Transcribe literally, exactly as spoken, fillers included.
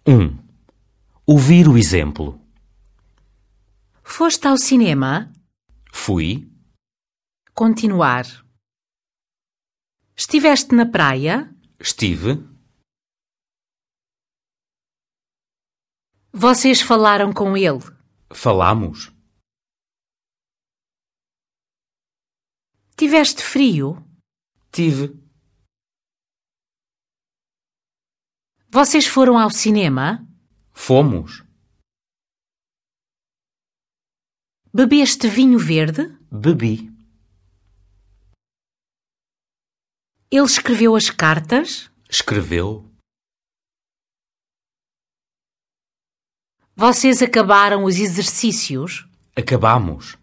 um. Ouvir o exemplo. Foste ao cinema? Fui. Continuar. Estiveste na praia? Estive. Vocês falaram com ele? Falamos. Tiveste frio? Tive. Vocês foram ao cinema? Fomos. Bebeste vinho verde? Bebi. Ele escreveu as cartas? Escreveu. Vocês acabaram os exercícios? Acabamos.